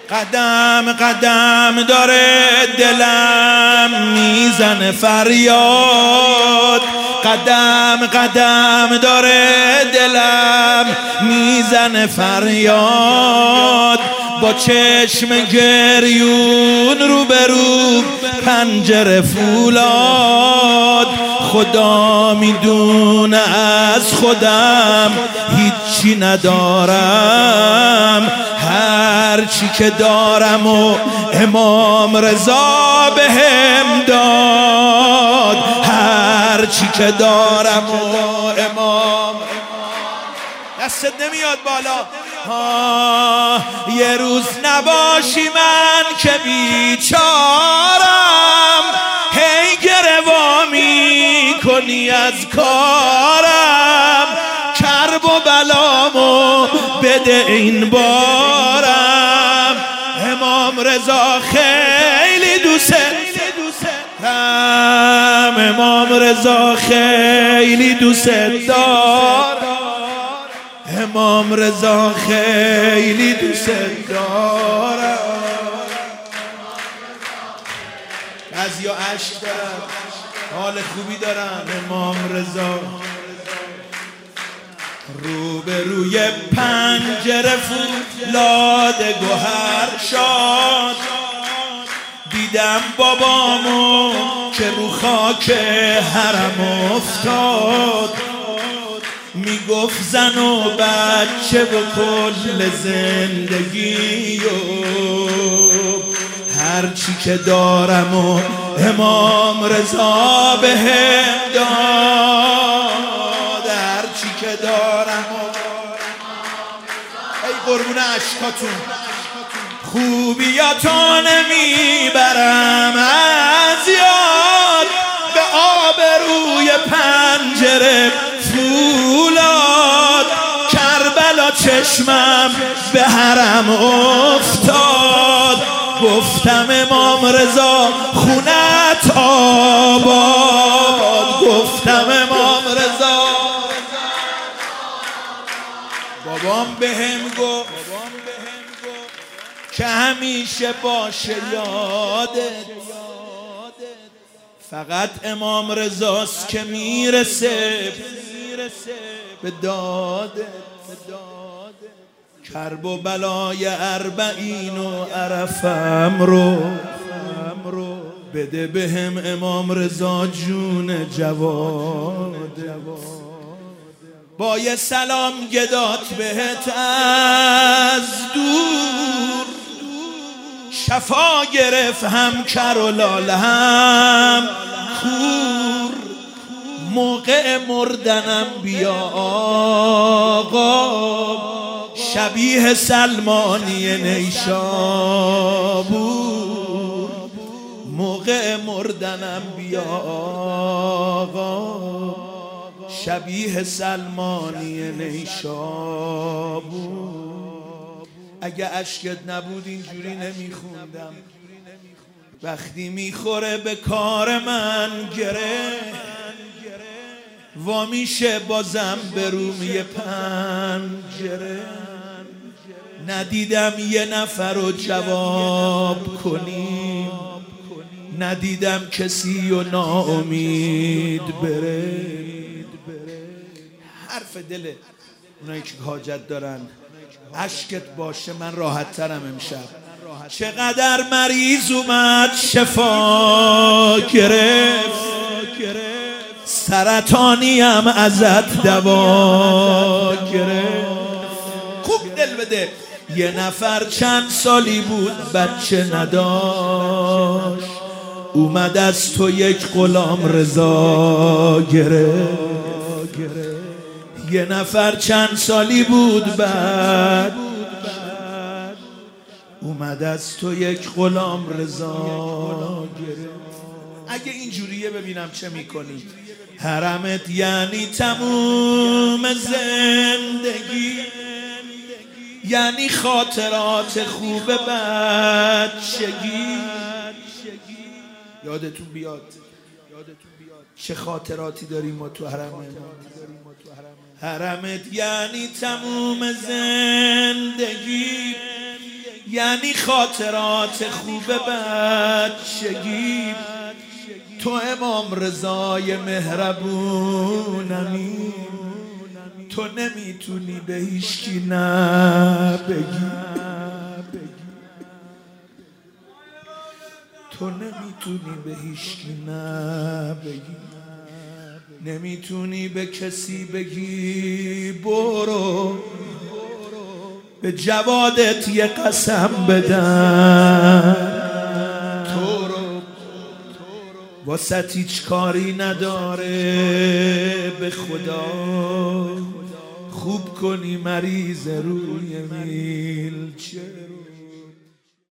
قدم قدم داره دلم میزنه فریاد، قدم قدم داره دلم میزنه فریاد، با چشم گریون روبرو پنجره فولاد. خدا میدونه از خودم هیچی ندارم، هرچی که دارم و امام رضا بهم داد، هرچی که دارم و امام. دستت نمیاد بالا. یه روز نباشی من که بیچارم، هی گروامی کنی از کارم، کرب و بلامو بده این بارم. امام رضا خیلی دوست دارم، امام رضا خیلی دوست دارم، امام رضا خیلی دوست دارم. بعضیا عشق دارن، حال خوبی دارن. امام رضا روبروی پنجره فولاد گوهر شاد، دیدم بابامو که رو خاک حرم افتاد، میگفت زن و بچه و کل زندگی و هرچی که دارم و امام رضا بهم داد، هرچی که دارم و ای قربون عشقاتون. خوبیاتو نمیبرم از یاد، به آبروی پنجره فولاد، کربلا چشمم به حرم افتاد، گفتم امام رضا خونت آباد، گفتم امام رضا. بابام بهم گفت که همیشه باشه یادت، فقط امام رضاست که میرسه به دادت. کرب و بلای اربعین و عرفم رو بده بهم امام رضا جون جواد. با یه سلام گدات بهت از دور، شفا گرفت هم کر و لاله هم کور، موقع مردنم بیا آقا، شبیه سلمانی نیشابور، موقع مردنم بیا آقا، شبیه سلمانی نیشابور. اگه عشقت نبود اینجوری نمیخوندم، وقتی میخوره به کار من گره، وا میشه بازم به رومی پنجره. ندیدم یه نفر رو جواب کنیم، ندیدم کسی و ناامید بره. حرف دل اونایی که حاجت دارن عشقت باشه، من راحت ترم امشب. چقدر مریض اومد شفا گرفت، سرطانیم ازت دوا گرفت. خوب دل بده. یه نفر چند سالی بود بچه نداشت، اومد از تو یک غلام رضا گرفت. یه نفر چند سالی بود بعد اومد از تو یک غلام رضا گرفت. اگه اینجوریه ببینم چه میکنی. حرمت یعنی تموم زندگی، یعنی خاطرات خوب بچگی. یادتون بیاد چه خاطراتی داریم ما تو حرم. حرمت یعنی تموم زندگی، یعنی خاطرات خوب بچگی. تو امام رضای مهربونمی، تو نمیتونی به هیچکی نه بگی، تو نمیتونی به هیچکی نه بگی، نمیتونی به کسی بگی برو به جوادت یه قسم بدن، تو رو واسه هیچ کاری نداره به خدا خوب کنی مریض روی میل چه